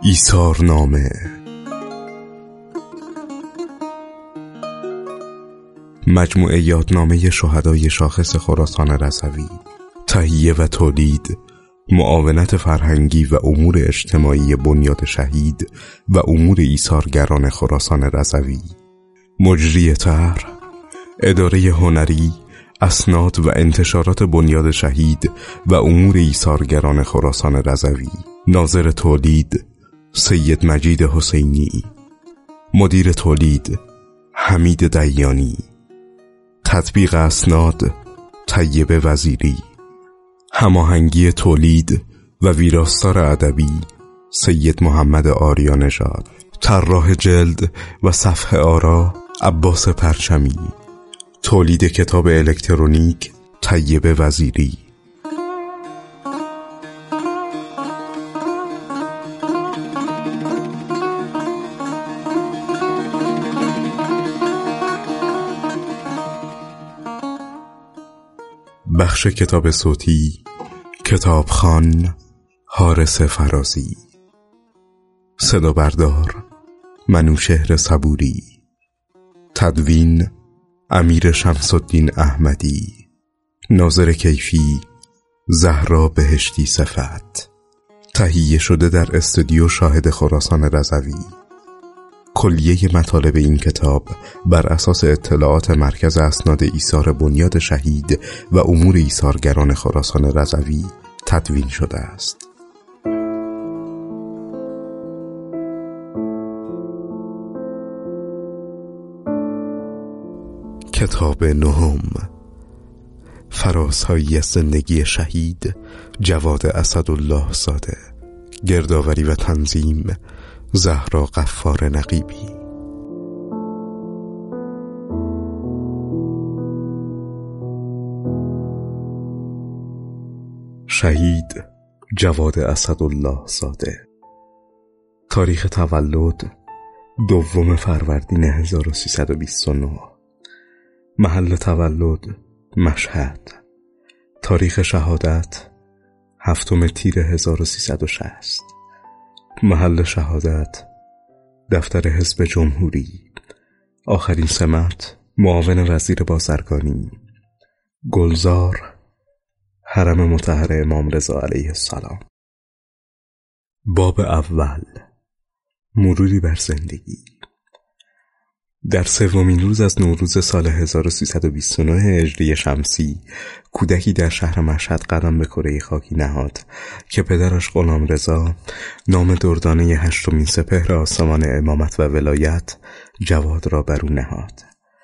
ایثارنامه. مجموعه یادنامه شهدای شاخص خراسان رضوی، تهیه و تولید، معاونت فرهنگی و امور اجتماعی بنیاد شهید و امور ایثارگران خراسان رضوی. مجری طرح، اداره هنری، اسناد و انتشارات بنیاد شهید و امور ایثارگران خراسان رضوی. ناظر تولید سید مجید حسینی. مدیر تولید حمید دیانی. تطبیق اسناد طیبه وزیری. هماهنگی تولید و ویراستار ادبی سید محمد آریانژاد. طراح جلد و صفحه آرا عباس پرچمی. تولید کتاب الکترونیک طیبه وزیری. بخش کتاب صوتی کتابخوان حارس فرازی. صدا بردار منوشهر صبوری. تدوین امیر شمس الدین احمدی. ناظر کیفی زهرا بهشتی صفت. تهیه شده در استودیو شاهد خراسان رضوی. کلیه مطالب این کتاب بر اساس اطلاعات مرکز اسناد ایثار بنیاد شهید و امور ایثارگران خراسان رضوی تدوین شده است. کتاب نهم، فرازهایی از زندگی شهید جواد اسدالله زاده. گردآوری و تنظیم زهرا غفار نقیبی. شهید جواد اسدالله زاده. تاریخ تولد 2 فروردین 1329. محل تولد مشهد. تاریخ شهادت 7 تیر 1360. محل شهادت دفتر حزب جمهوری. آخرین سمت معاون وزیر بازرگانی. گلزار حرم مطهر امام رضا علیه السلام. باب اول، مروری بر زندگی. در 3مین روز از نوروز سال 1329 هجری شمسی کودکی در شهر مشهد قدم به کره خاکی نهاد که پدرش غلامرضا نام دردانه 8مین سپهر آسمان امامت و ولایت جواد را بر او نهاد.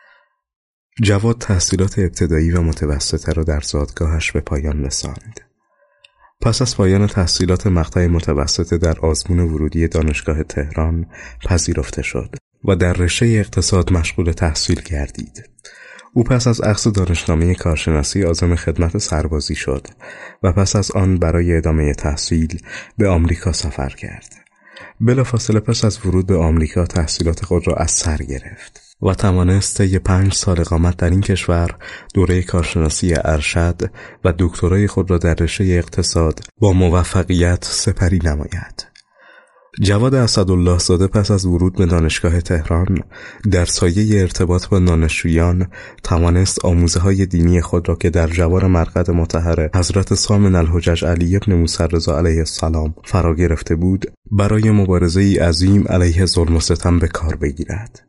جواد تحصیلات ابتدایی و متوسطه را در زادگاهش به پایان رساند. پس از پایان تحصیلات مقطع متوسطه در آزمون ورودی دانشگاه تهران پذیرفته شد و در رشته اقتصاد مشغول تحصیل گردید. او پس از اخذ دانشنامه کارشناسی عازم خدمت سربازی شد و پس از آن برای ادامه تحصیل به آمریکا سفر کرد. بلافاصله پس از ورود به آمریکا تحصیلات خود را از سر گرفت و توانست طی 5 سال اقامت در این کشور دوره کارشناسی ارشد و دکترای خود را در رشته اقتصاد با موفقیت سپری نماید. جواد اسدالله زاده پس از ورود به دانشگاه تهران در سایه ارتباط با دانشجویان توانست آموزه‌های دینی خود را که در جوار مرقد مطهر حضرت سامن الحجج علی ابن موسی رضا علیه السلام فرا گرفته بود برای مبارزه‌ای عظیم علیه ظلم و ستم به کار بگیرد.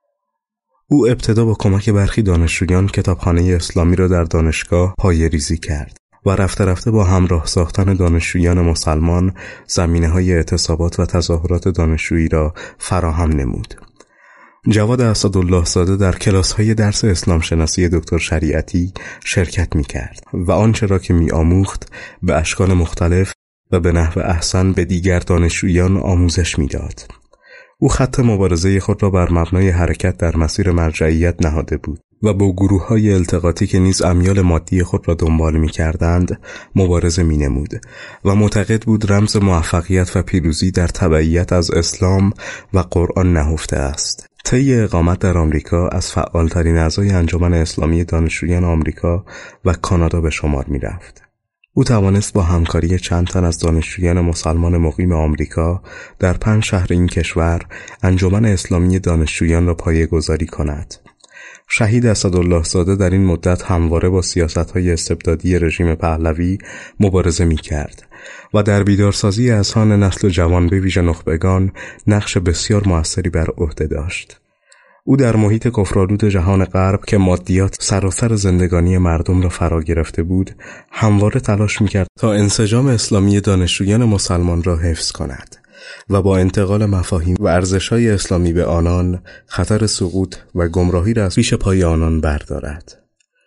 او ابتدا با کمک برخی دانشجویان کتابخانه اسلامی را در دانشگاه پایه‌ریزی کرد و رفته رفته با همراه ساختن دانشجویان مسلمان زمینه‌های اعتصابات و تظاهرات دانشجویی را فراهم نمود. جواد اسدالله زاده در کلاس‌های درس اسلام شناسی دکتر شریعتی شرکت می‌کرد و آنچه را که می‌آموخت به اشکال مختلف و به نحو احسن به دیگر دانشجویان آموزش می‌داد. او خط مبارزه خود را بر مبنای حرکت در مسیر مرجعیت نهاده بود و با گروه‌های التقاطی که نیز امیال مادی خود را دنبال می‌کردند مبارزه می‌نمود و معتقد بود رمز موفقیت و پیروزی در تبعیت از اسلام و قرآن نهفته است. طی اقامت در آمریکا از فعالترین اعضای انجمن اسلامی دانشجویان آمریکا و کانادا به شمار می‌رفت. او توانست با همکاری چند تن از دانشجویان مسلمان مقیم آمریکا در 5 شهر این کشور انجمن اسلامی دانشجویان را پایه‌گذاری کند. شهید اسدالله زاده در این مدت همواره با سیاست‌های استبدادی رژیم پهلوی مبارزه می‌کرد و در بیدارسازی اذهان نسل جوان به ویژه نخبگان نقش بسیار موثری بر عهده داشت. او در محیط کفرآلود جهان غرب که مادیات سراسر زندگانی مردم را فرا گرفته بود، همواره تلاش می‌کرد تا انسجام اسلامی دانشجویان مسلمان را حفظ کند و با انتقال مفاهیم و ارزش‌های اسلامی به آنان خطر سقوط و گمراهی را از پیش پای آنان بردارد.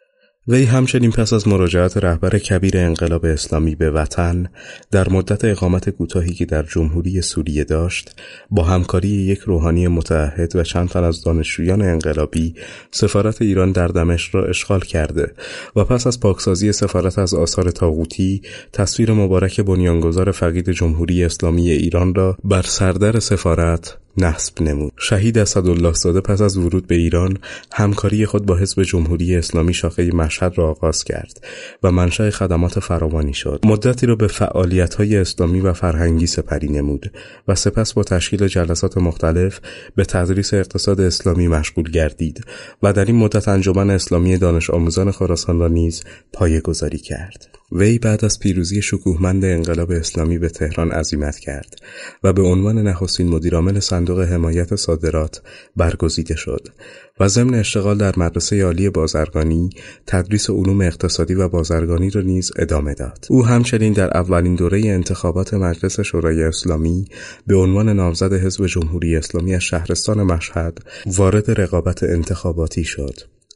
وی همچنین پس از مراجعت رهبر کبیر انقلاب اسلامی به وطن در مدت اقامت کوتاهی که در جمهوری سوریه داشت، با همکاری یک روحانی متعهد و چند تن از دانشجویان انقلابی سفارت ایران در دمشق را اشغال کرده و پس از پاکسازی سفارت از آثار طاغوتی، تصویر مبارک بنیانگذار فقید جمهوری اسلامی ایران را بر سردر سفارت نصب نمود. شهید اسدالله زاده پس از ورود به ایران همکاری خود با حزب جمهوری اسلامی شاخه مشهد را آغاز کرد و منشأ خدمات فراوانی شد. مدتی را به فعالیت‌های اسلامی و فرهنگی سپری نمود و سپس با تشکیل جلسات مختلف به تدریس اقتصاد اسلامی مشغول گردید و در این مدت انجمن اسلامی دانش آموزان خراسان را نیز پایه‌گذاری کرد. وی بعد از پیروزی شکوهمند انقلاب اسلامی به تهران عزیمت کرد و به عنوان نخستین مدیرعامل صندوق حمایت صادرات برگزیده شد و ضمن اشتغال در مدرسه عالی بازرگانی تدریس علوم اقتصادی و بازرگانی را نیز ادامه داد. او همچنین در اولین دوره انتخابات مجلس شورای اسلامی به عنوان نامزد حزب جمهوری اسلامی از شهرستان مشهد وارد رقابت انتخاباتی شد.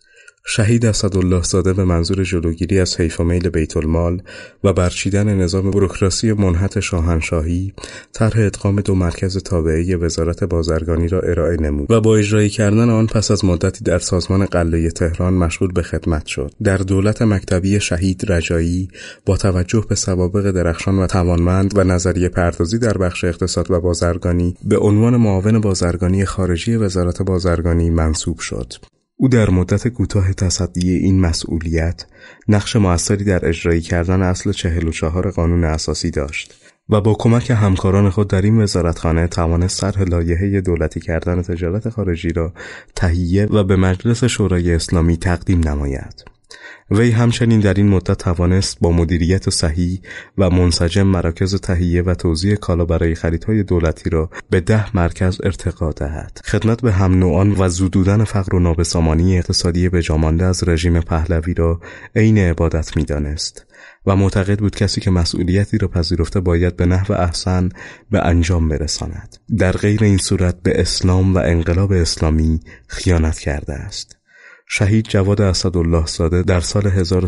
شهید اسدالله زاده به منظور جلوگیری از حیف و میل بیت المال و برچیدن نظام بوروکراسی منحط شاهنشاهی، طرح ادغام 2 مرکز تابعه وزارت بازرگانی را ارائه نمود و با اجرایی کردن آن پس از مدتی در سازمان غله تهران مشغول به خدمت شد. در دولت مکتبی شهید رجایی با توجه به سوابق درخشان و توانمند و نظریه پردازی در بخش اقتصاد و بازرگانی به عنوان معاون بازرگانی خارجی وزارت بازرگانی منصوب شد. او در مدت کوتاه تصدی این مسئولیت نقش موثری در اجرایی کردن اصل 44 قانون اساسی داشت و با کمک همکاران خود در این وزارتخانه توانست طرح لایحه دولتی کردن تجارت خارجی را تهیه و به مجلس شورای اسلامی تقدیم نماید. وی همچنین در این مدت توانست با مدیریت صحیح و منسجم مراکز تهیه و توزیع کالا برای خریدهای دولتی را به 10 مرکز ارتقا دهد. خدمت به هم نوعان و زدودن فقر و نابسامانی اقتصادی بجامانده از رژیم پهلوی را عین عبادت می‌دانست و معتقد بود کسی که مسئولیتی را پذیرفته باید به نحو احسن به انجام برساند. در غیر این صورت به اسلام و انقلاب اسلامی خیانت کرده است. شهید جواد اسدالله زاده در سال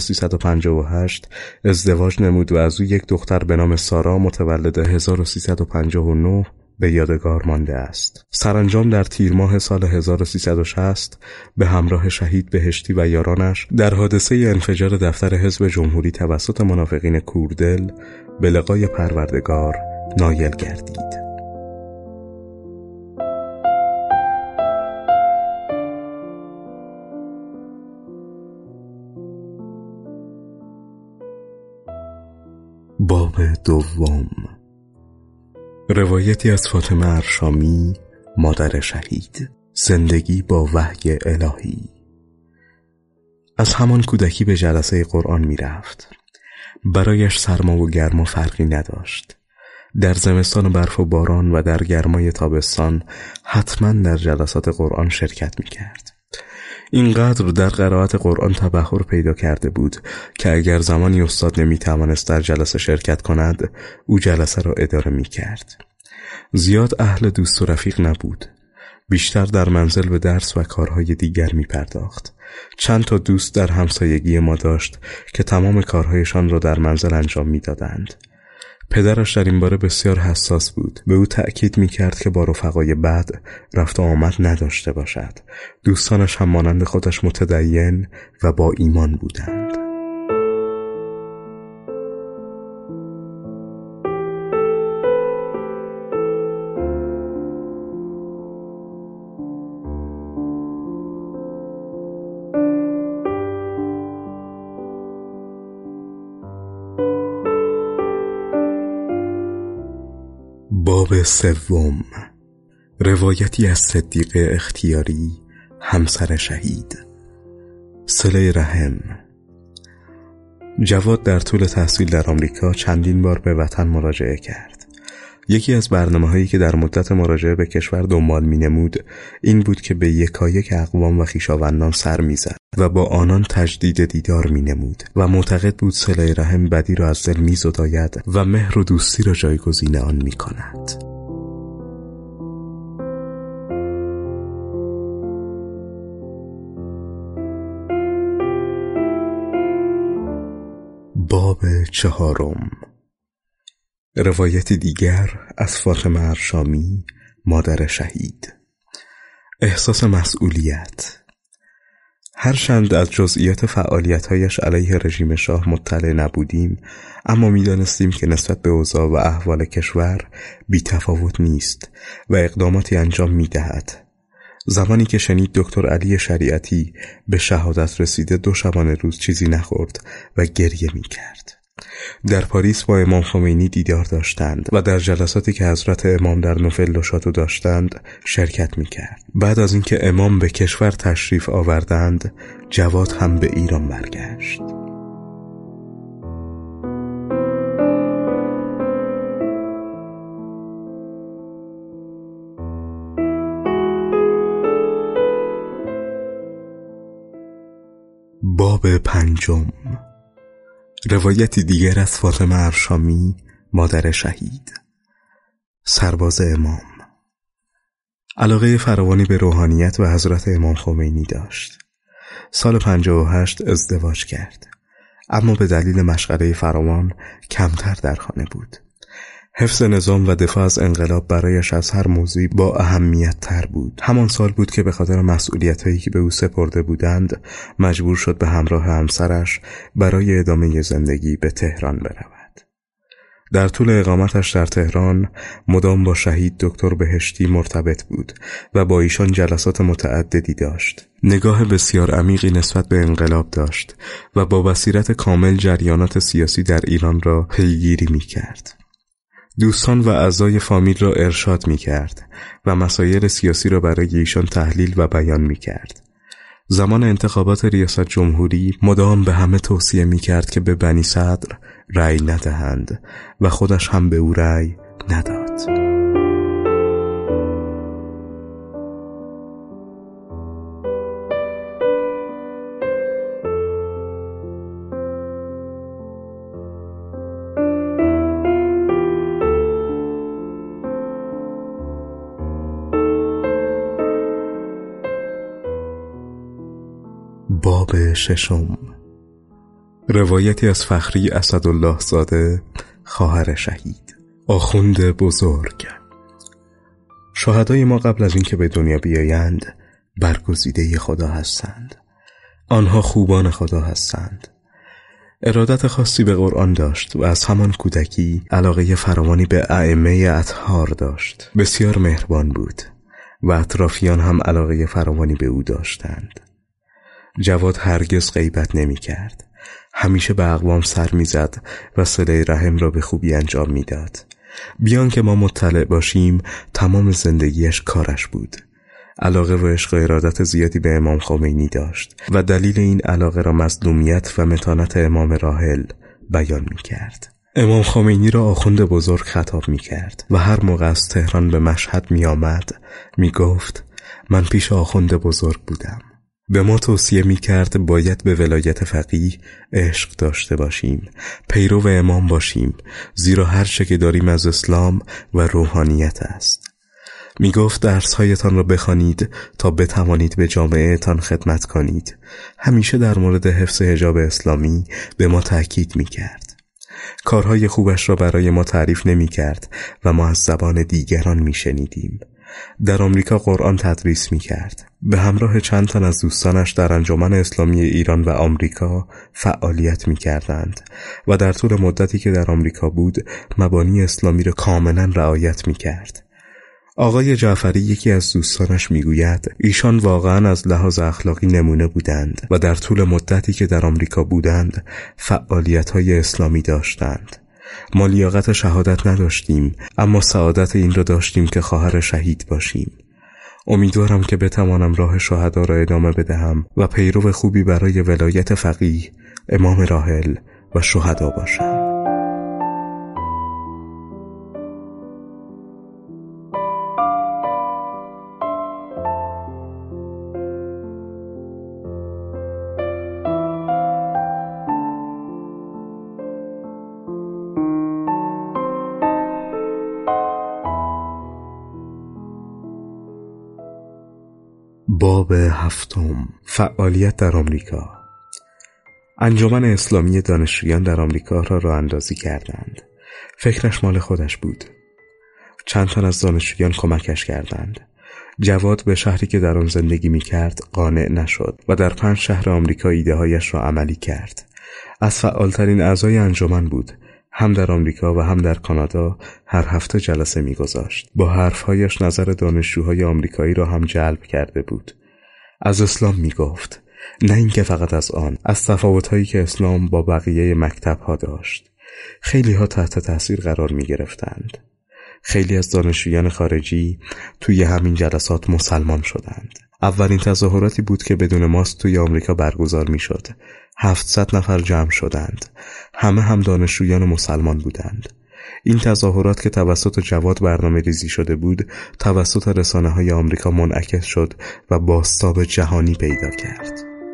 1358 ازدواج نمود و از او یک دختر به نام سارا متولد 1359 به یادگار مانده است. سرانجام در تیر ماه سال 1360 به همراه شهید بهشتی و یارانش در حادثه انفجار دفتر حزب جمهوری توسط منافقین کوردل به لقای پروردگار نایل گردید. باب دوم، روایتی از فاطمه ارشامی مادر شهید. زندگی با وحی الهی. از همان کودکی به جلسه قرآن می رفت. برایش سرما و گرما فرقی نداشت. در زمستان برف و باران و در گرمای تابستان حتما در جلسات قرآن شرکت می کرد. اینقدر در قرائت قرآن تبحر پیدا کرده بود که اگر زمانی استاد نمیتوانست در جلسه شرکت کند، او جلسه را اداره میکرد. زیاد اهل دوست و رفیق نبود. بیشتر در منزل به درس و کارهای دیگر میپرداخت. چند تا دوست در همسایگی ما داشت که تمام کارهایشان را در منزل انجام میدادند. پدرش در این باره بسیار حساس بود. به او تأکید می‌کرد که با رفقای بد رفت و آمد نداشته باشد. دوستانش هم مانند خودش متدین و با ایمان بودند. باب سوم، روایتی از صدیقه اختیاری، همسر شهید. صله رحم. جواد در طول تحصیل در آمریکا چندین بار به وطن مراجعه کرد. یکی از برنامه‌هایی که در مدت مراجعه به کشور دنبال می‌نمود این بود که به یکایک اقوام و خویشاوندان سر می‌زد و با آنان تجدید دیدار می‌نمود و معتقد بود صله رحم بدی را از دل می‌زداید و مهر و دوستی را جایگزین آن می‌کند. باب چهارم، روایتی دیگر از فاطمه ارشامی، مادر شهید. احساس مسئولیت. هرچند از جزئیات فعالیت‌هایش علیه رژیم شاه مطلع نبودیم، اما می‌دانستیم که نسبت به اوضاع و احوال کشور بی‌تفاوت نیست و اقداماتی انجام می‌دهد. زمانی که شنید دکتر علی شریعتی به شهادت رسیده 2 شبانه روز چیزی نخورد و گریه می‌کرد. در پاریس با امام خمینی دیدار داشتند و در جلساتی که حضرت امام در نوفل و شاتو داشتند شرکت می‌کرد. بعد از اینکه امام به کشور تشریف آوردند، جواد هم به ایران برگشت. باب پنجم، روایتی دیگر از فاطمه ارشامی، مادر شهید. سرباز امام. علاقه فراوانی به روحانیت و حضرت امام خمینی داشت. سال 58 ازدواج کرد، اما به دلیل مشغله فراوان کمتر در خانه بود. حفظ نظام و دفاع از انقلاب برایش از هر موضوعی با اهمیت تر بود. همان سال بود که به خاطر مسئولیت‌هایی که به او سپرده بودند مجبور شد به همراه همسرش برای ادامه زندگی به تهران برود. در طول اقامتش در تهران مدام با شهید دکتر بهشتی مرتبط بود و با ایشان جلسات متعددی داشت. نگاه بسیار عمیقی نسبت به انقلاب داشت و با بصیرت کامل جریانات سیاسی در ایران را پیگیری می‌کرد. دوستان و اعضای فامیل را ارشاد می‌کرد و مسائل سیاسی را برای ایشان تحلیل و بیان می‌کرد. زمان انتخابات ریاست جمهوری مدام به همه توصیه می‌کرد که به بنی صدر رأی ندهند و خودش هم به او رأی نداد. باب ششم، روایتی از فخری اسدالله زاده، خواهر شهید. آخوند بزرگ. شهدای ما قبل از اینکه به دنیا بیایند برگزیده خدا هستند. آنها خوبان خدا هستند. ارادت خاصی به قرآن داشت و از همان کودکی علاقه فراوانی به ائمه اطهار داشت. بسیار مهربان بود و اطرافیان هم علاقه فراوانی به او داشتند. جواد هرگز غیبت نمی کرد. همیشه به اقوام سر می زد و صله رحم را به خوبی انجام می داد. بیان که ما مطلع باشیم تمام زندگیش کارش بود. علاقه و عشق و ارادت زیادی به امام خمینی داشت و دلیل این علاقه را مظلومیت و متانت امام راحل بیان می کرد. امام خمینی را آخوند بزرگ خطاب می کرد و هر موقع از تهران به مشهد می آمد می گفت من پیش آخوند بزرگ بودم. به ما توصیه می کرد باید به ولایت فقیه عشق داشته باشیم، پیرو امام باشیم، زیرا هر چه که داریم از اسلام و روحانیت است. می گفت درسهایتان را بخوانید تا بتوانید به جامعه تان خدمت کنید. همیشه در مورد حفظ حجاب اسلامی به ما تأکید می کرد. کارهای خوبش را برای ما تعریف نمی کرد و ما از زبان دیگران می شنیدیم. در آمریکا قرآن تدریس می کرد. به همراه چند تن از دوستانش در انجمن اسلامی ایران و آمریکا فعالیت می کردند و در طول مدتی که در آمریکا بود مبانی اسلامی را کاملا رعایت می کرد. آقای جعفری یکی از دوستانش می گوید ایشان واقعا از لحاظ اخلاقی نمونه بودند و در طول مدتی که در آمریکا بودند فعالیت‌های اسلامی داشتند. ما لیاقت شهادت نداشتیم، اما سعادت این را داشتیم که خواهر شهید باشیم. امیدوارم که بتوانم راه شهدا را ادامه بدهم و پیرو خوبی برای ولایت فقیه، امام راحل و شهدا باشم. باب 7. فعالیت در آمریکا. انجمن اسلامی دانشجویان در آمریکا را راه اندازی کردند. فکرش مال خودش بود. چند تن از دانشجویان کمکش کردند. جواد به شهری که در آن زندگی می کرد قانع نشد و در 5 شهر آمریکا ایده هایش را عملی کرد. از فعالترین اعضای انجمن بود. هم در آمریکا و هم در کانادا هر هفته جلسه می‌گذاشت. با حرف‌هایش نظر دانشجوهای آمریکایی را هم جلب کرده بود. از اسلام می‌گفت، نه اینکه فقط از آن، از تفاوت‌هایی که اسلام با بقیه مکتب‌ها داشت. خیلی‌ها تحت تاثیر قرار می‌گرفتند. خیلی از دانشجویان خارجی توی همین جلسات مسلمان شدند. اولین تظاهراتی بود که بدون ماسک توی آمریکا برگزار می‌شد. 700 نفر جمع شدند. همه هم دانشجویان مسلمان بودند. این تظاهرات که توسط جواد برنامه ریزی شده بود، توسط رسانه‌های آمریکا منعکس شد و بازتاب جهانی پیدا کرد.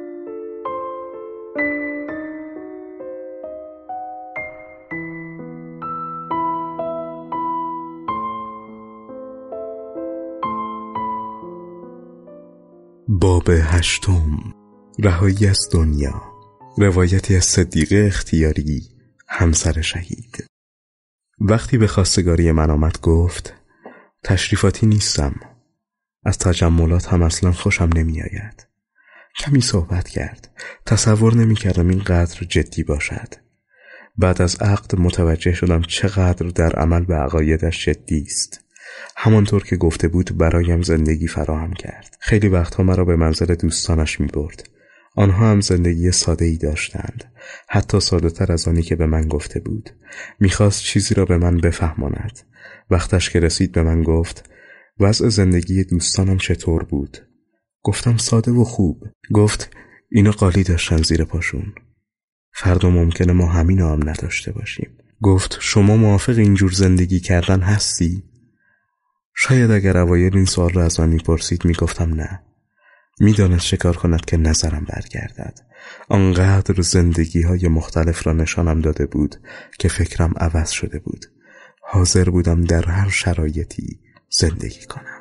باب 8. رهایی از دنیا. روایتی از صدیقه اختیاری، همسر شهید. وقتی به خواستگاری من آمد گفت تشریفاتی نیستم. از تجملات هم اصلا خوشم نمی آید. کمی صحبت کرد. تصور نمی کردم اینقدر جدی باشد. بعد از عقد متوجه شدم چقدر در عمل به عقایدش جدی است. همانطور که گفته بود برایم زندگی فراهم کرد. خیلی وقتها مرا به منزل دوستانش می برد. آنها هم زندگی ساده‌ای داشتند، حتی ساده‌تر از آنی که به من گفته بود. می‌خواست چیزی را به من بفهماند. وقتش که رسید به من گفت وضع زندگی دوستانم چطور بود؟ گفتم ساده و خوب. گفت اینا قالی داشتن زیر پاشون. فردا ممکنه ما همین هم نداشته باشیم. گفت شما موافق اینجور زندگی کردن هستی؟ شاید اگر اوایل این سوال را از من می‌پرسید می‌گفتم نه. می‌دانست چه کار کند که نظرم برگردد. آنقدر زندگی‌های مختلف را نشانم داده بود که فکرم عوض شده بود. حاضر بودم در هر شرایطی زندگی کنم.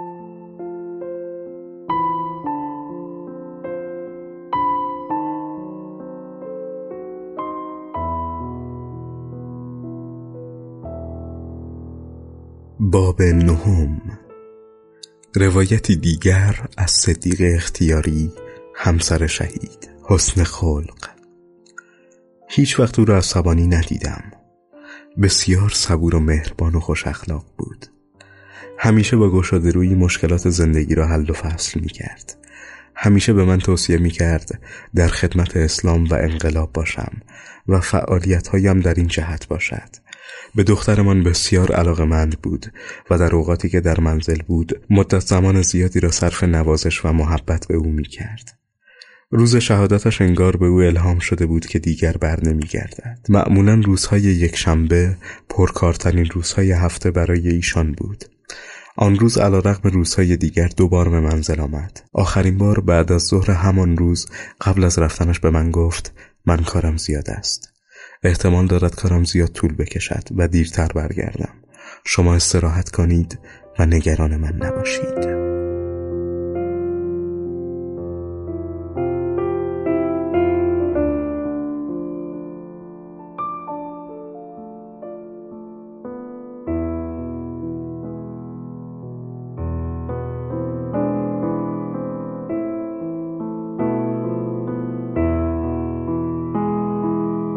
باب 9. روایتی دیگر از صدیقه اختیاری، همسر شهید. حسن خلق. هیچ وقت او را عصبانی ندیدم. بسیار صبور و مهربان و خوش اخلاق بود. همیشه با گشاده‌رویی مشکلات زندگی را حل و فصل می کرد. همیشه به من توصیه می کرد در خدمت اسلام و انقلاب باشم و فعالیت‌هایم در این جهت باشد. به دخترمان بسیار علاقه‌مند بود و در اوقاتی که در منزل بود مدت زمان زیادی را صرف نوازش و محبت به او می کرد. روز شهادتش انگار به او الهام شده بود که دیگر بر نمی گردد. معمولاً روزهای یک شنبه پرکارترین روزهای هفته برای ایشان بود. آن روز علیرغم روزهای دیگر 2 بار به منزل آمد. آخرین بار بعد از ظهر همان روز قبل از رفتنش به من گفت من کارم زیاد است. احتمال دارد کارم زیاد طول بکشد و دیرتر برگردم. شما استراحت کنید و نگران من نباشید.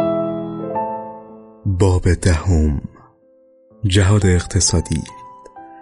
باب 10. جهاد اقتصادی.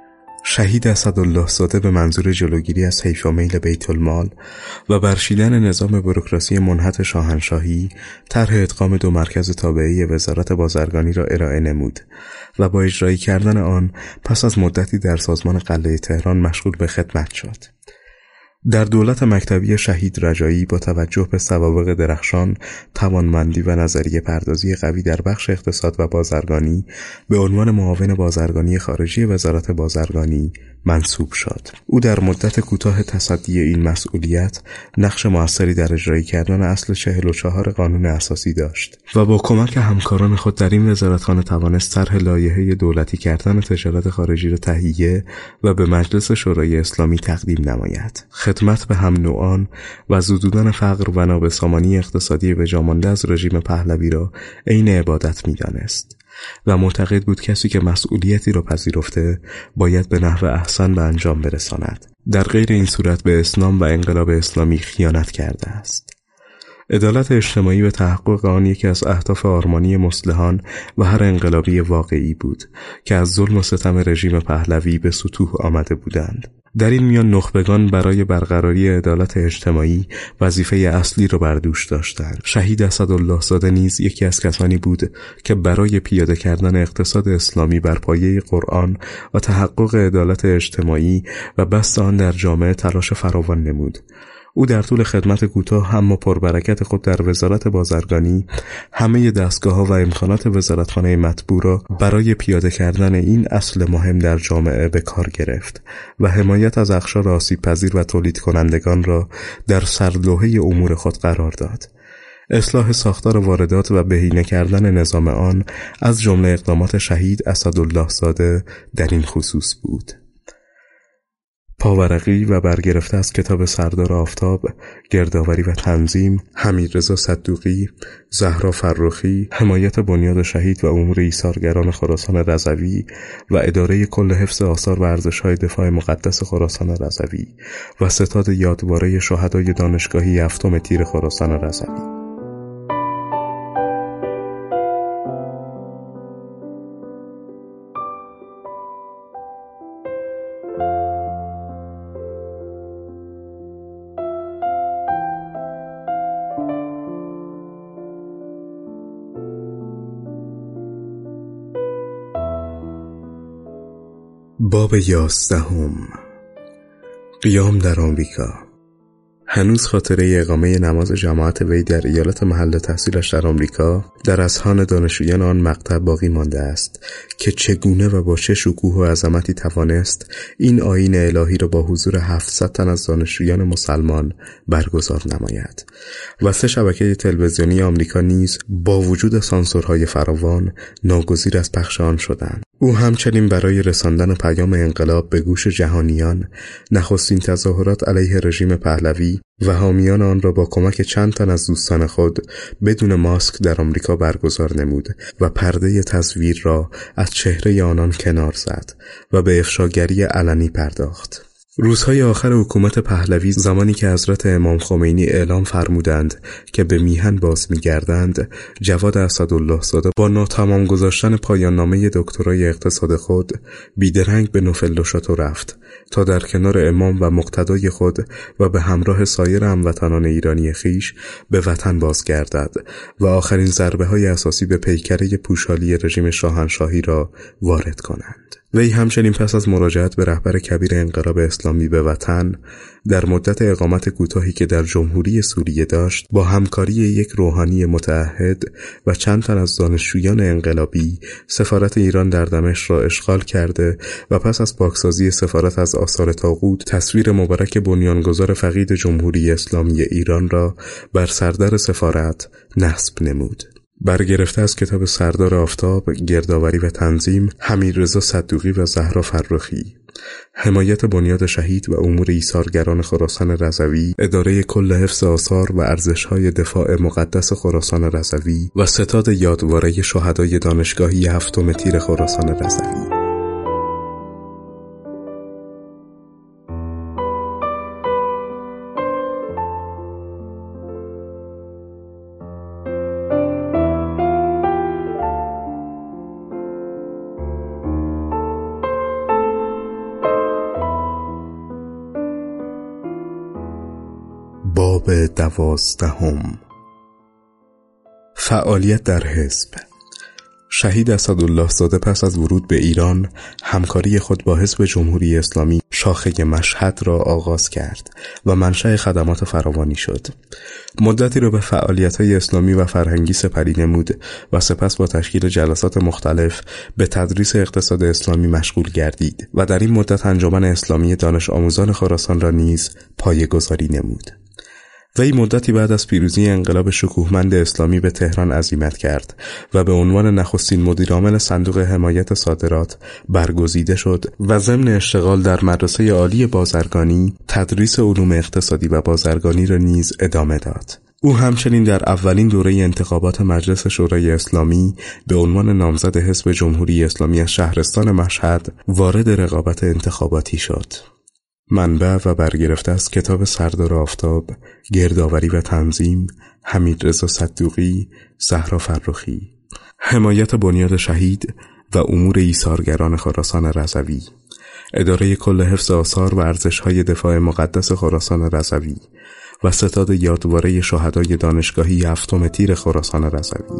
شهید اسدالله زاده به منظور جلوگیری از حیف و میل بیت المال و برچیدن نظام بوروکراسی منحط شاهنشاهی طرح ادغام 2 مرکز تابعه وزارت بازرگانی را ارائه نمود و با اجرایی کردن آن پس از مدتی در سازمان قلعه تهران مشغول به خدمت شد. در دولت مکتبی شهید رجایی با توجه به سوابق درخشان، توانمندی و نظریه پردازی قوی در بخش اقتصاد و بازرگانی به عنوان معاون بازرگانی خارجی وزارت بازرگانی منصوب شد. او در مدت کوتاه تصدی این مسئولیت نقش موثری در اجرایی کردن اصل 44 قانون اساسی داشت و با کمک همکاران خود در این وزارتخانه توانست طرح لایحه دولتی کردن تجارت خارجی را تهیه و به مجلس شورای اسلامی تقدیم نماید. خدمت به هم نوعان و زدودن فقر و نابسامانی اقتصادی به جا مانده از رژیم پهلوی را عین عبادت می‌دانست و معتقد بود کسی که مسئولیتی را پذیرفته باید به نحو احسن به انجام برساند. در غیر این صورت به اسلام و انقلاب اسلامی خیانت کرده است. عدالت اجتماعی و تحقق آن یکی از اهداف آرمانی مصلحان و هر انقلابی واقعی بود که از ظلم و ستم رژیم پهلوی به سطوح آمده بودند. در این میان نخبگان برای برقراری عدالت اجتماعی وظیفه اصلی را بر دوش داشتند. شهید اسدالله زاده نیز یکی از کسانی بود که برای پیاده کردن اقتصاد اسلامی بر پایه قرآن و تحقق عدالت اجتماعی و بسط آن در جامعه تلاش فراوان نمود. او در طول خدمت کوتاه اما پربرکت خود در وزارت بازرگانی همه دستگاه‌ها و امکانات وزارتخانه مطبوع را برای پیاده کردن این اصل مهم در جامعه به کار گرفت و حمایت از اقشار آسیب‌پذیر و تولید کنندگان را در سرلوحه امور خود قرار داد. اصلاح ساختار واردات و بهینه کردن نظام آن از جمله اقدامات شهید اسدالله زاده در این خصوص بود. پاورقی و برگرفته از کتاب سردار آفتاب، گردآوری و تنظیم، حمیدرضا صدوقی، زهرا فرخی، حمایت بنیاد شهید و امور ایثارگران خراسان رضوی و اداره کل حفظ آثار و ارزش‌های دفاع مقدس خراسان رضوی و ستاد یادواره شهدای دانشگاهی 7 تیر خراسان رضوی. باب 11. قیام در آمریکا. هنوز خاطره اقامه نماز جماعت وی در ایالت محل تحصیلش در آمریکا در اذهان دانشجویان آن مقطع باقی مانده است که چگونه و با چه شکوه و عظمتی توانست این آیین الهی را با حضور 700 تن از دانشجویان مسلمان برگزار نماید و 3 شبکه تلویزیونی آمریکا نیز با وجود سانسورهای فراوان ناگزیر از پخش آن شدند. او همچنین برای رساندن پیام انقلاب به گوش جهانیان نخستین تظاهرات علیه رژیم پهلوی و حامیان آن را با کمک چند تن از دوستان خود بدون ماسک در آمریکا برگزار نمود و پرده تصویر را از چهره آنان کنار زد و به افشاگری علنی پرداخت. روزهای آخر حکومت پهلوی، زمانی که حضرت امام خمینی اعلام فرمودند که به میهن باز می‌گردند، جواد اسدالله زاده با ناتمام گذاشتن پایان نامه دکترای اقتصاد خود بیدرنگ به نوفل دو شاتو رفت تا در کنار امام و مقتدای خود و به همراه سایر هموطنان ایرانی خیش به وطن بازگردد و آخرین ضربه‌های اساسی به پیکره پوشالی رژیم شاهنشاهی را وارد کنند. وی همچنین پس از مراجعت به رهبر کبیر انقلاب اسلامی به وطن در مدت اقامت کوتاهی که در جمهوری سوریه داشت، با همکاری یک روحانی متعهد و چند تن از دانشجویان انقلابی سفارت ایران در دمشق را اشغال کرده و پس از پاکسازی سفارت از آثار طاغوت تصویر مبارک بنیانگذار فقید جمهوری اسلامی ایران را بر سردر سفارت نصب نمود. برگرفته از کتاب سردار آفتاب، گردآوری و تنظیم، حمیدرضا صدوقی و زهرا فرخی، حمایت بنیاد شهید و امور ایثارگران خراسان رضوی، اداره کل حفظ آثار و ارزش‌های دفاع مقدس خراسان رضوی و ستاد یادواره شهدای دانشگاهی 7 تیر خراسان رضوی. باب 12. فعالیت در حزب. شهید اسدالله زاده پس از ورود به ایران همکاری خود با حزب جمهوری اسلامی شاخه مشهد را آغاز کرد و منشأ خدمات فراوانی شد. مدتی را به فعالیت‌های اسلامی و فرهنگی سپری نمود و سپس با تشکیل جلسات مختلف به تدریس اقتصاد اسلامی مشغول گردید و در این مدت انجمن اسلامی دانش آموزان خراسان را نیز پایه‌گذاری نمود. وی مدتی بعد از پیروزی انقلاب شکوهمند اسلامی به تهران عزیمت کرد و به عنوان نخستین مدیرعامل صندوق حمایت صادرات برگزیده شد و ضمن اشتغال در مدرسه عالی بازرگانی تدریس علوم اقتصادی و بازرگانی را نیز ادامه داد. او همچنین در اولین دوره انتخابات مجلس شورای اسلامی به عنوان نامزد حزب جمهوری اسلامی از شهرستان مشهد وارد رقابت انتخاباتی شد. منبع و برگرفته از کتاب سردار آفتاب، گردآوری و تنظیم، حمیدرضا صدوقی، زهرا فرخی. حمایت بنیاد شهید و امور ایثارگران خراسان رضوی. اداره کل حفظ آثار و ارزش‌های دفاع مقدس خراسان رضوی و ستاد یادواره شهدای دانشگاهی 7 تیر خراسان رضوی.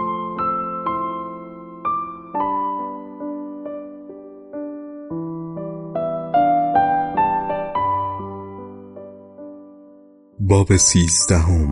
باب 13.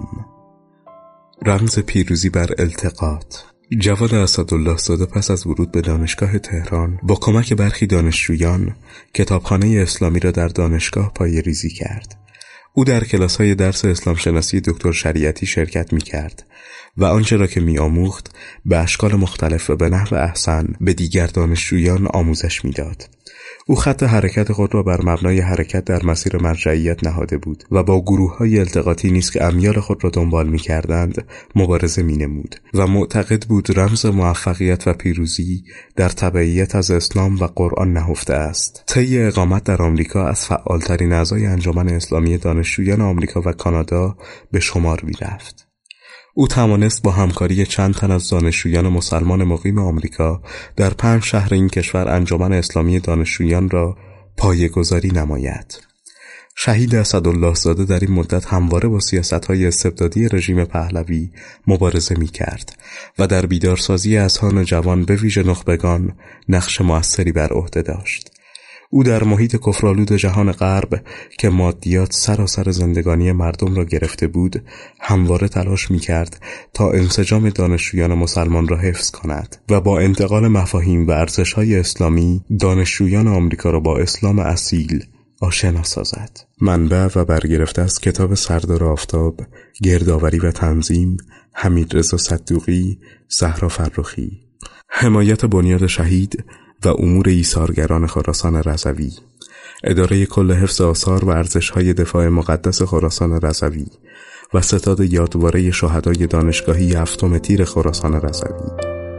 رمز پیروزی بر التقاط. جواد اسدالله زاده پس از ورود به دانشگاه تهران با کمک برخی دانشجویان کتابخانه اسلامی را در دانشگاه پایه‌ریزی کرد. او در کلاس‌های درس اسلام شناسی دکتر شریعتی شرکت می‌کرد و آنچه را که می‌آموخت به اشکال مختلف و به نحو احسن به دیگر دانشجویان آموزش می‌داد. او خط حرکت خود را بر مبنای حرکت در مسیر مرجعیت نهاده بود و با گروه‌های التقاطی نیز که امیال خود را دنبال می‌کردند مبارزه می‌نمود و معتقد بود رمز موفقیت و پیروزی در تبعیت از اسلام و قرآن نهفته است. طی اقامت در آمریکا از فعالترین اعضای انجمن اسلامی دانشجویان آمریکا و کانادا به شمار می‌رفت. او توانست با همکاری چند تن از دانشجویان مسلمان مقیم آمریکا در 5 شهر این کشور انجمن اسلامی دانشجویان را پایه‌گذاری نماید. شهید اسدالله زاده در این مدت همواره با سیاست‌های استبدادی رژیم پهلوی مبارزه می‌کرد و در بیدارسازی اذهان جوان به ویژه نخبگان نقش موثری بر عهده داشت. او در محیط کفرآلود جهان غرب که مادیات سراسر زندگانی مردم را گرفته بود همواره تلاش می‌کرد تا انسجام دانشجویان مسلمان را حفظ کند و با انتقال مفاهیم و ارزش‌های اسلامی دانشجویان آمریکا را با اسلام اصیل آشنا سازد. منبع و برگرفته از کتاب سردار آفتاب، گردآوری و تنظیم، حمیدرضا صدوقی، زهرا فرخی. حمایت بنیاد شهید و امور ایثارگران خراسان رضوی. اداره کل حفظ آثار و ارزش‌های دفاع مقدس خراسان رضوی و ستاد یادواره شهدای دانشگاهی 7 تیر خراسان رضوی.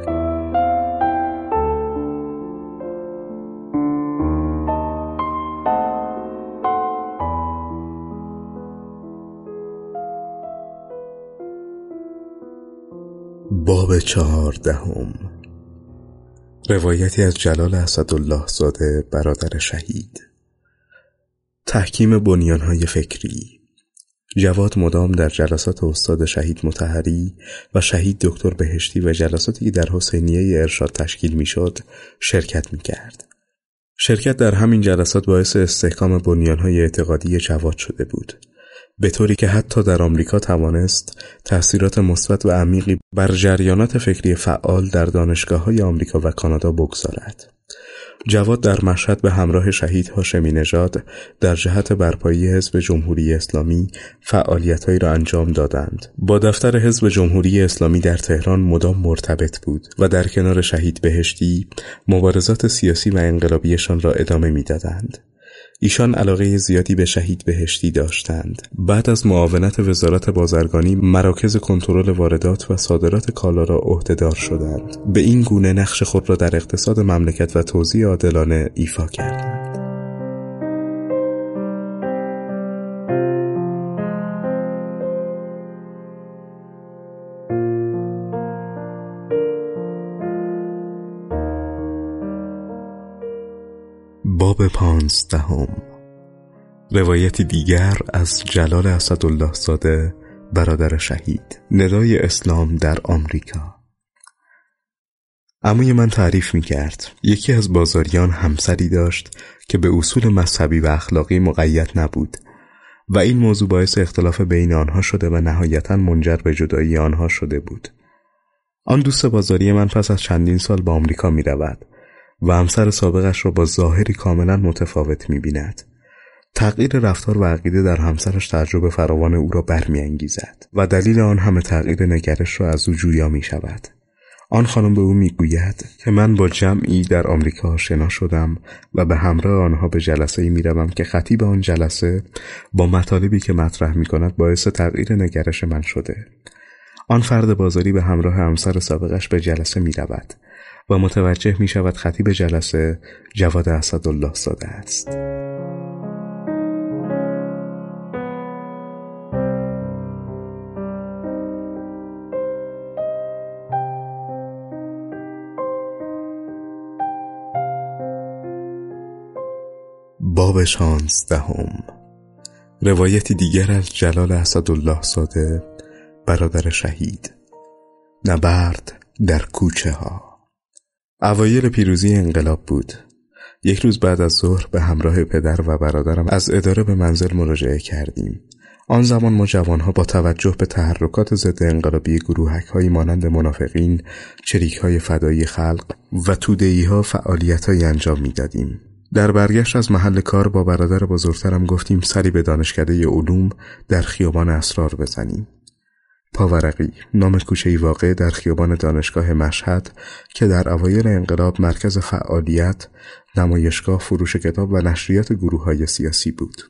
باب 14. روایتی از جلال اسدالله زاده برادر شهید. تحکیم بنیان‌های فکری. جواد مدام در جلسات استاد شهید مطهری و شهید دکتر بهشتی و جلساتی که در حسینیه ارشاد تشکیل می‌شد شرکت می‌کرد. شرکت در همین جلسات باعث استحکام بنیان‌های اعتقادی جواد شده بود، به طوری که حتی در آمریکا توانست تأثیرات مثبت و عمیقی بر جریانات فکری فعال در دانشگاه‌های آمریکا و کانادا بگذارد. جواد در مشهد به همراه شهید هاشمی نژاد در جهت برپایی حزب جمهوری اسلامی فعالیت‌هایی را انجام دادند. با دفتر حزب جمهوری اسلامی در تهران مدام مرتبط بود و در کنار شهید بهشتی مبارزات سیاسی و انقلابیشان را ادامه می‌دادند. ایشان علاقه زیادی به شهید بهشتی داشتند. بعد از معاونت وزارت بازرگانی مراکز کنترل واردات و صادرات کالا را عهدهدار شدند. به این گونه نقش خود را در اقتصاد مملکت و توزیع عادلانه ایفا کردند. باب 15. روایتی دیگر از جلال اسدالله زاده، برادر شهید. ندای اسلام در آمریکا. عموی من تعریف می‌کرد یکی از بازاریان همسری داشت که به اصول مذهبی و اخلاقی مقید نبود و این موضوع باعث اختلاف بین آنها شده و نهایتاً منجر به جدایی آنها شده بود. آن دوست بازاری من پس از چندین سال به آمریکا می‌رود و همسر سابقش را با ظاهری کاملاً متفاوت می‌بیند. تغییر رفتار و عقیده در همسرش تعجب فراوان او را برمی‌انگیزد و دلیل آن همه تغییر نگرش را از او جویا می‌شود. آن خانم به او میگوید که من با جمعی در آمریکا آشنا شدم و به همراه آنها به جلسه‌ای میروم که خطیب آن جلسه با مطالبی که مطرح میکند باعث تغییر نگرش من شده. آن فرد بازاری به همراه همسر سابقش به جلسه میرود و متوجه میشود خطیب جلسه جواد اسدالله زاده است. باب 16. روایتی دیگر از جلال اسدالله زاده، برادر شهید. نبرد در کوچه ها. اوایل پیروزی انقلاب بود. یک روز بعد از ظهر به همراه پدر و برادرم از اداره به منزل مراجعه کردیم. آن زمان ما جوانها با توجه به تحرکات ضد انقلابی گروهک‌هایی مانند منافقین، چریک‌های فدایی خلق و توده‌ای‌ها فعالیت‌هایی انجام می‌دادیم. در برگشت از محل کار با برادر بزرگترم گفتیم سری به دانشکده علوم در خیابان اسرار بزنیم. پاورقی، نام کوچه‌ای واقع در خیابان دانشگاه مشهد که در اوایل انقلاب مرکز فعالیت، نمایشگاه، فروش کتاب و نشریات گروه‌های سیاسی بود.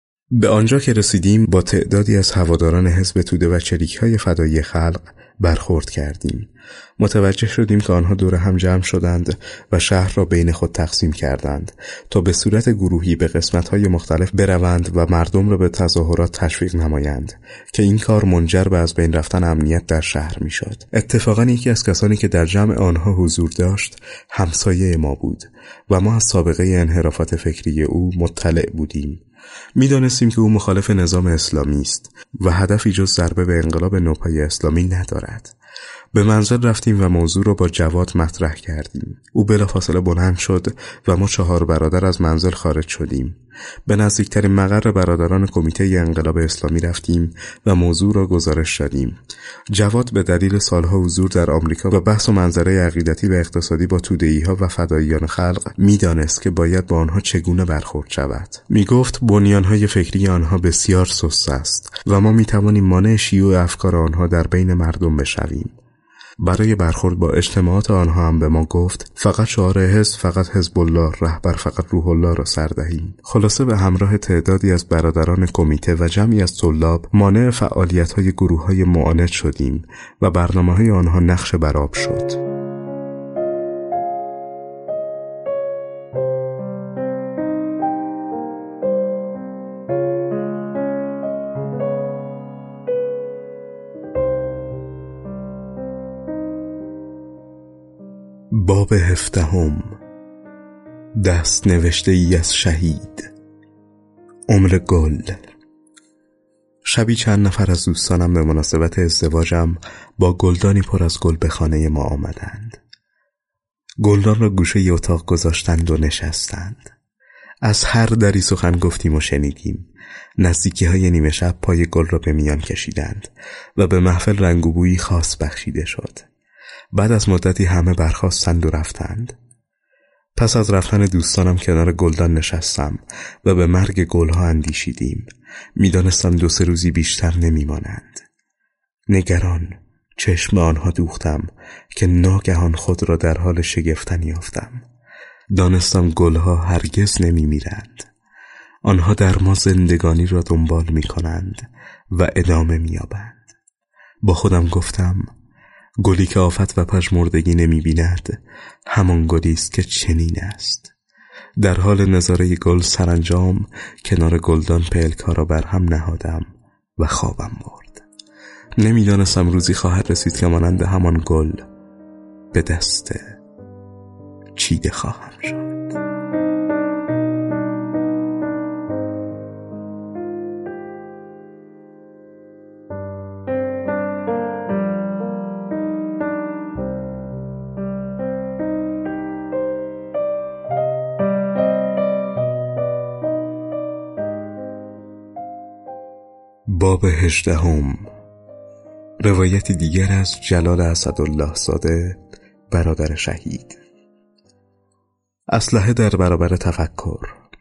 به آنجا که رسیدیم با تعدادی از هواداران حزب توده و چریک‌های فدایی خلق برخورد کردیم. متوجه شدیم که آنها دور هم جمع شدند و شهر را بین خود تقسیم کردند تا به صورت گروهی به قسمت‌های مختلف بروند و مردم را به تظاهرات تشویق نمایند که این کار منجر به از بین رفتن امنیت در شهر می‌شد. اتفاقاً یکی از کسانی که در جمع آنها حضور داشت همسایه ما بود و ما از سابقه انحرافات فکری او مطلع بودیم. می‌دانستیم که او مخالف نظام اسلامی است و هدفی جز ضربه به انقلاب نوپای اسلامی ندارد. به منزل رفتیم و موضوع را با جواد مطرح کردیم. او بلافاصله بلند شد و ما 4 برادر از منزل خارج شدیم. به نزدیکترین مقر برادران کمیته انقلاب اسلامی رفتیم و موضوع را گزارش دادیم. جواد به دلیل سالها حضور در آمریکا و بحث و منظره عقیدتی و اقتصادی با توده‌ای‌ها و فداییان خلق می‌دانست که باید با آنها چگونه برخورد شود. می‌گفت بنیان‌های فکری آنها بسیار سست است و ما می‌توانیم مانع شیوع افکار آنها در بین مردم بشویم. برای برخورد با اجتماعات آنها هم به ما گفت فقط شعار حزب، فقط حزب الله، رهبر فقط روح الله را سر دهیم. خلاصه به همراه تعدادی از برادران کمیته و جمعی از طلاب مانع فعالیت‌های گروه‌های معاند شدیم و برنامه‌های آنها نقش برآب شد. باب 17. دست نوشته ای از شهید. عمر گل. شبی چند نفر از دوستانم به مناسبت ازدواجم با گلدانی پر از گل به خانه ما آمدند. گلدان را گوشه ی اتاق گذاشتند و نشستند. از هر دری سخن گفتیم و شنیدیم. نزدیکی های نیمه شب پای گل را به میان کشیدند و به محفل رنگ و بویی خاص بخشیده شد. بعد از مدتی همه برخاستند و رفتند. پس از رفتن دوستانم کنار گلدان نشستم و به مرگ گلها اندیشیدیم. میدانستم 2-3 روزی بیشتر نمیمانند. نگران چشم آنها دوختم که ناگهان خود را در حال شگفتن یافتم. دانستم گلها هرگز نمیمیرند. آنها در ما زندگانی را دنبال میکنند و ادامه مییابند. با خودم گفتم گلی که آفت و پژمردگی نمی‌بیند همان گلی است که چنین است. در حال نظاره گل سرانجام کنار گلدان پلک‌ها را بر هم نهادم و خوابم برد. نمی‌دانستم روزی خواهد رسید که مانند همان گل به دست چیده خواهم شد. باب 18. روایتی دیگر از جلال اسدالله زاده، برادر شهید. اسلحه در برابر تفکر.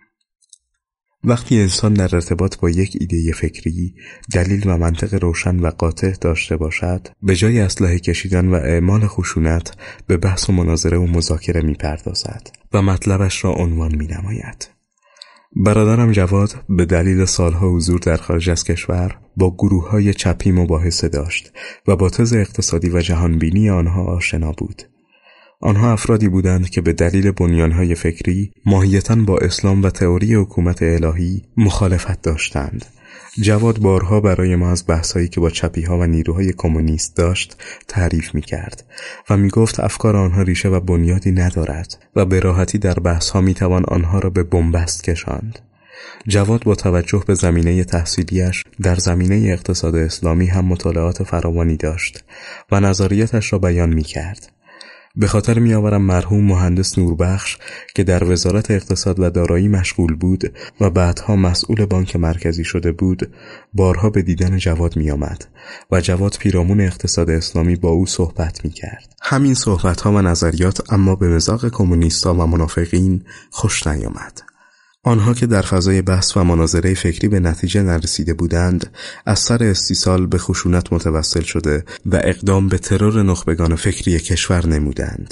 وقتی انسان در ارتباط با یک ایده فکری دلیل و منطق روشن و قاطع داشته باشد، به جای اسلحه کشیدن و اعمال خشونت به بحث و مناظره و مذاکره می‌پردازد و مطلبش را عنوان می‌نماید. برادرم جواد به دلیل سالها حضور در خارج از کشور با گروه‌های چپی مباحثه داشت و با تز اقتصادی و جهانبینی آنها آشنا بود. آنها افرادی بودند که به دلیل بنیانهای فکری ماهیتاً با اسلام و تئوری حکومت الهی مخالفت داشتند. جواد بارها برای ما از بحثایی که با چپی‌ها و نیروهای کمونیست داشت تعریف می‌کرد و می‌گفت افکار آنها ریشه و بنیادی ندارد و به راحتی در بحث‌ها می‌توان آنها را به بنبست کشاند. جواد با توجه به زمینه تحصیلیش در زمینه اقتصاد اسلامی هم مطالعات فراوانی داشت و نظریاتش را بیان می‌کرد. به خاطر می‌آورم مرحوم مهندس نوربخش که در وزارت اقتصاد و دارایی مشغول بود و بعدها مسئول بانک مرکزی شده بود، بارها به دیدن جواد می‌آمد و جواد پیرامون اقتصاد اسلامی با او صحبت می‌کرد. همین صحبت‌ها و نظریات اما به مذاق کمونیست‌ها و منافقین خوش نیامد. آنها که در فضای بحث و مناظره فکری به نتیجه نرسیده بودند، از سر استیصال به خشونت متوسل شده و اقدام به ترور نخبگان فکری کشور نمودند.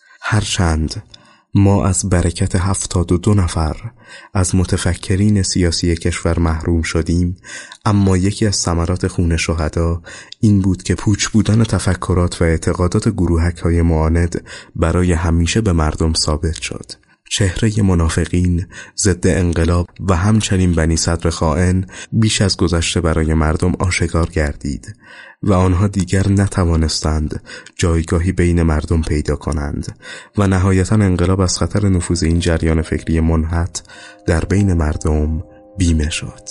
هرچند ما از برکت 72 نفر از متفکرین سیاسی کشور محروم شدیم، اما یکی از ثمرات خون شهدا این بود که پوچ بودن تفکرات و اعتقادات گروهک‌های معاند برای همیشه به مردم ثابت شد. چهره منافقین، ضد انقلاب و همچنین بنی صدر خائن بیش از گذشته برای مردم آشکار گردید و آنها دیگر نتوانستند جایگاهی بین مردم پیدا کنند و نهایتاً انقلاب از خطر نفوذ این جریان فکری منحط در بین مردم بیمه شد.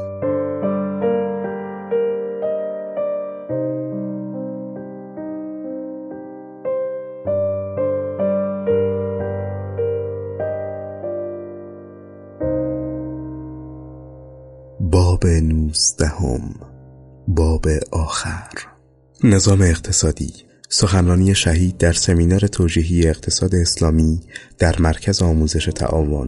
باب 19. باب آخر. نظام اقتصادی. سخنرانی شهید در سمینار توجیهی اقتصاد اسلامی در مرکز آموزش تعاون.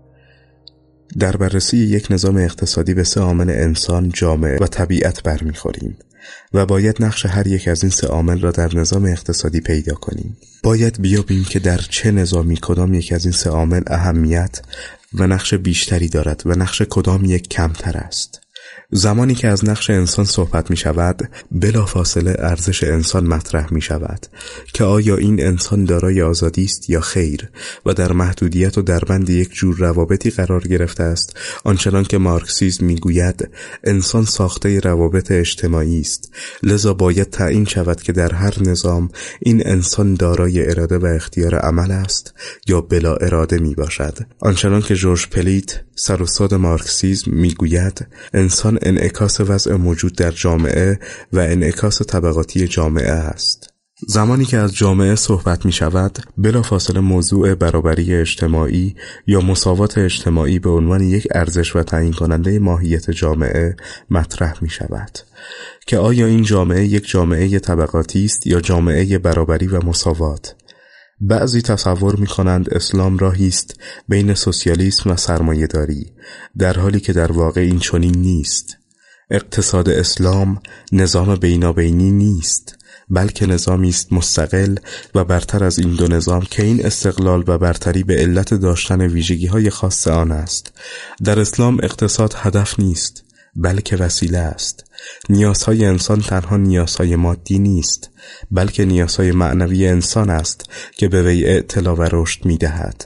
در بررسی یک نظام اقتصادی به 3 عامل انسان، جامعه و طبیعت برمیخوریم و باید نقش هر یک از این 3 عامل را در نظام اقتصادی پیدا کنیم. باید بیابیم که در چه نظامی کدام یک از این 3 عامل اهمیت و نقش بیشتری دارد و نقش کدام یک کمتر است. زمانی که از نقش انسان صحبت می شود، بلافاصله ارزش انسان مطرح می شود که آیا این انسان دارای آزادی است یا خیر و در محدودیت و دربند یک جور روابطی قرار گرفته است. آنچنان که مارکسیسم می گوید انسان ساخته روابط اجتماعی است، لذا باید تعیین شود که در هر نظام این انسان دارای اراده و اختیار عمل است یا بلا اراده می باشد. آنچنان که ژورژ پلیت سر استاد مارکسیسم می گوید انسان انعکاس وضع موجود در جامعه و انعکاس طبقاتی جامعه است. زمانی که از جامعه صحبت می شود، بلافاصله موضوع برابری اجتماعی یا مساوات اجتماعی به عنوان یک ارزش و تعیین کننده ماهیت جامعه مطرح می شود که آیا این جامعه یک جامعه طبقاتی است یا جامعه برابری و مساوات. بعضی تصور می کنند اسلام راهی است بین سوسیالیسم و سرمایه‌داری، در حالی که در واقع این چنین نیست. اقتصاد اسلام نظام بینابینی نیست، بلکه نظامی است مستقل و برتر از این 2 نظام که این استقلال و برتری به علت داشتن ویژگی‌های خاص آن است. در اسلام اقتصاد هدف نیست، بلکه وسیله است. نیازهای انسان تنها نیازهای مادی نیست، بلکه نیازهای معنوی انسان است که به وی اطلاع و رشد می‌دهد.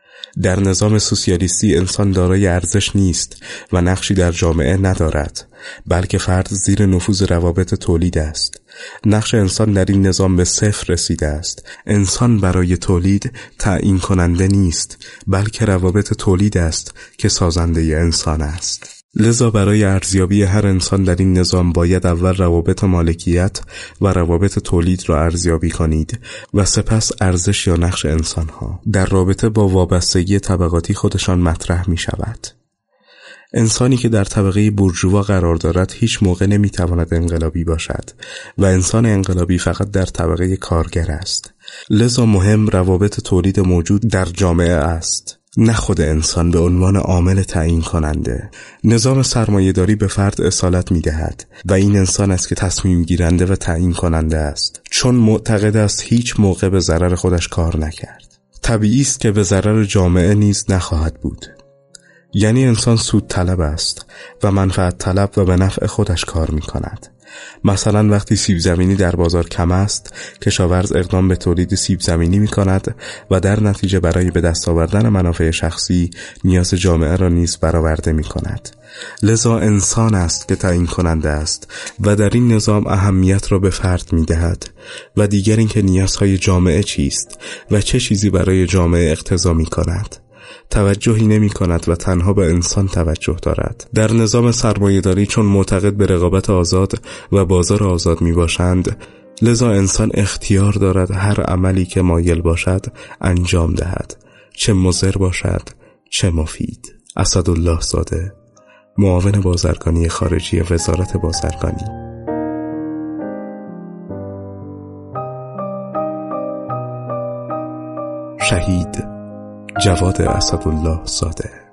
در نظام سوسیالیستی انسان دارای ارزش نیست و نقشی در جامعه ندارد، بلکه فرد زیر نفوذ روابط تولید است. نقش انسان در این نظام به 0 رسیده است. انسان برای تولید تعیین کننده نیست، بلکه روابط تولید است که سازنده انسان است. لذا برای ارزیابی هر انسان در این نظام باید اول روابط مالکیت و روابط تولید را ارزیابی کنید و سپس ارزش یا نقش انسانها در رابطه با وابستگی طبقاتی خودشان مطرح می شود. انسانی که در طبقه بورژوا قرار دارد هیچ موقع نمیتواند انقلابی باشد و انسان انقلابی فقط در طبقه کارگر است. لذا مهم روابط تولید موجود در جامعه است، نه خود انسان به عنوان عامل تعیین کننده. نظام سرمایه‌داری به فرد اصالت می‌دهد و این انسان است که تصمیم گیرنده و تعیین کننده است، چون معتقد است هیچ موقع به ضرر خودش کار نکرد. طبیعی است که به ضرر جامعه نیز نخواهد بود. یعنی انسان سود طلب است و منفعت طلب و به نفع خودش کار می‌کند. مثلا وقتی سیب زمینی در بازار کم است، کشاورز اقدام به تولید سیب زمینی می کند و در نتیجه برای به دست آوردن منافع شخصی نیاز جامعه را نیز برآورده می کند. لذا انسان است که تعیین کننده است و در این نظام اهمیت را به فرد می دهد و دیگر اینکه نیازهای جامعه چیست و چه چیزی برای جامعه اقتضا می کند. توجهی نمی کند و تنها به انسان توجه دارد. در نظام سرمایه‌داری چون معتقد به رقابت آزاد و بازار آزاد می باشند، لذا انسان اختیار دارد هر عملی که مایل باشد انجام دهد، چه مضر باشد چه مفید. اسدالله زاده، معاون بازرگانی خارجی وزارت بازرگانی. شهید جواد اسدالله زاده.